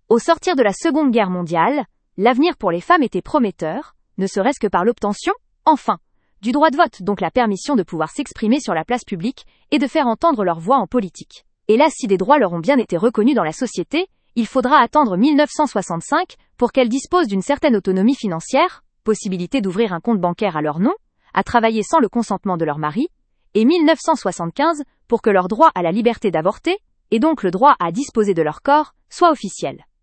Au sortir de la Seconde Guerre mondiale, l'avenir pour les femmes était prometteur, ne serait-ce que par l'obtention, enfin, du droit de vote, donc la permission de pouvoir s'exprimer sur la place publique et de faire entendre leur voix en politique. Et là, si des droits leur ont bien été reconnus dans la société, il faudra attendre 1965 pour qu'elles disposent d'une certaine autonomie financière, possibilité d'ouvrir un compte bancaire à leur nom, à travailler sans le consentement de leur mari, et 1975 pour que leur droit à la liberté d'avorter, et donc le droit à disposer de leur corps, soit officiel.